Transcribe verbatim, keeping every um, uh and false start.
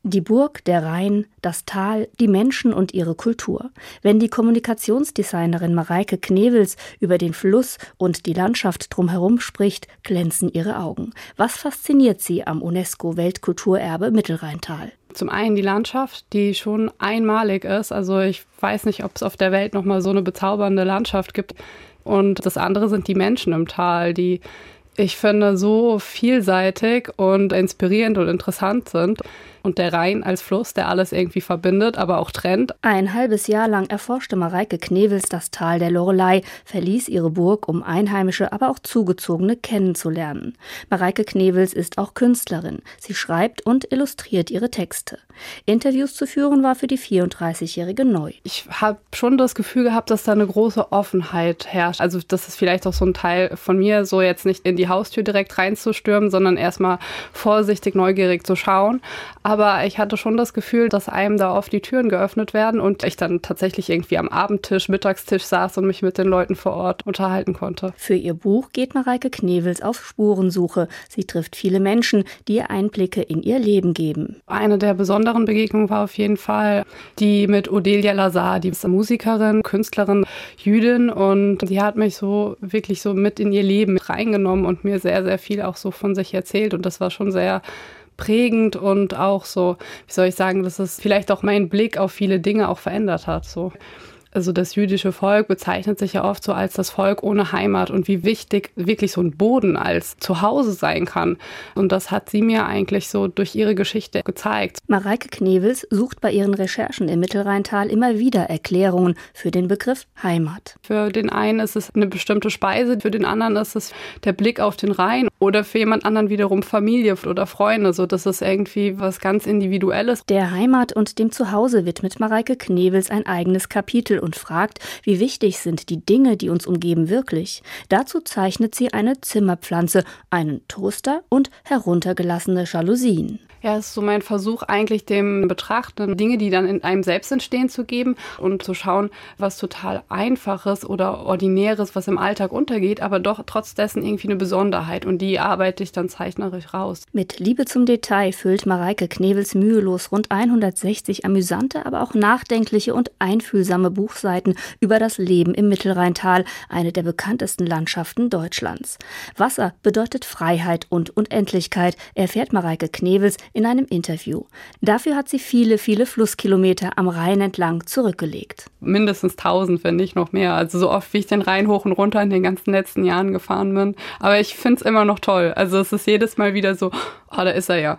Die Burg, der Rhein, das Tal, die Menschen und ihre Kultur. Wenn die Kommunikationsdesignerin Mareike Knewels über den Fluss und die Landschaft drumherum spricht, glänzen ihre Augen. Was fasziniert sie am UNESCO-Weltkulturerbe Mittelrheintal? Zum einen die Landschaft, die schon einmalig ist. Also ich weiß nicht, ob es auf der Welt nochmal so eine bezaubernde Landschaft gibt. Und das andere sind die Menschen im Tal, die ich finde so vielseitig und inspirierend und interessant sind. Und der Rhein als Fluss, der alles irgendwie verbindet, aber auch trennt. Ein halbes Jahr lang erforschte Mareike Knewels das Tal der Loreley, verließ ihre Burg, um Einheimische, aber auch Zugezogene kennenzulernen. Mareike Knewels ist auch Künstlerin. Sie schreibt und illustriert ihre Texte. Interviews zu führen war für die vierunddreißigjährige neu. Ich habe schon das Gefühl gehabt, dass da eine große Offenheit herrscht. Also das ist vielleicht auch so ein Teil von mir, so jetzt nicht in die Haustür direkt reinzustürmen, sondern erstmal vorsichtig, neugierig zu schauen. Aber ich hatte schon das Gefühl, dass einem da oft die Türen geöffnet werden und ich dann tatsächlich irgendwie am Abendtisch, Mittagstisch saß und mich mit den Leuten vor Ort unterhalten konnte. Für ihr Buch geht Mareike Knewels auf Spurensuche. Sie trifft viele Menschen, die ihr Einblicke in ihr Leben geben. Eine der besonderen Begegnungen war auf jeden Fall die mit Odelia Lazar, die ist Musikerin, Künstlerin, Jüdin, und die hat mich so wirklich so mit in ihr Leben reingenommen und mir sehr, sehr viel auch so von sich erzählt, und das war schon sehr prägend und auch so, wie soll ich sagen, dass es vielleicht auch meinen Blick auf viele Dinge auch verändert hat, so. Also das jüdische Volk bezeichnet sich ja oft so als das Volk ohne Heimat und wie wichtig wirklich so ein Boden als Zuhause sein kann. Und das hat sie mir eigentlich so durch ihre Geschichte gezeigt. Mareike Knewels sucht bei ihren Recherchen im Mittelrheintal immer wieder Erklärungen für den Begriff Heimat. Für den einen ist es eine bestimmte Speise, für den anderen ist es der Blick auf den Rhein oder für jemand anderen wiederum Familie oder Freunde. So, das ist irgendwie was ganz Individuelles. Der Heimat und dem Zuhause widmet Mareike Knewels ein eigenes Kapitel und fragt, wie wichtig sind die Dinge, die uns umgeben, wirklich. Dazu zeichnet sie eine Zimmerpflanze, einen Toaster und heruntergelassene Jalousien. Ja, es ist so mein Versuch, eigentlich dem Betrachter Dinge, die dann in einem selbst entstehen, zu geben und zu schauen, was total Einfaches oder Ordinäres, was im Alltag untergeht, aber doch trotz dessen irgendwie eine Besonderheit, und die arbeite ich dann zeichnerisch raus. Mit Liebe zum Detail füllt Mareike Knewels mühelos rund hundertsechzig amüsante, aber auch nachdenkliche und einfühlsame Buchseiten über das Leben im Mittelrheintal, eine der bekanntesten Landschaften Deutschlands. Wasser bedeutet Freiheit und Unendlichkeit, erfährt Mareike Knewels in einem Interview. Dafür hat sie viele, viele Flusskilometer am Rhein entlang zurückgelegt. Mindestens tausend, wenn nicht noch mehr. Also so oft, wie ich den Rhein hoch und runter in den ganzen letzten Jahren gefahren bin. Aber ich finde es immer noch toll. Also es ist jedes Mal wieder so, oh, da ist er ja.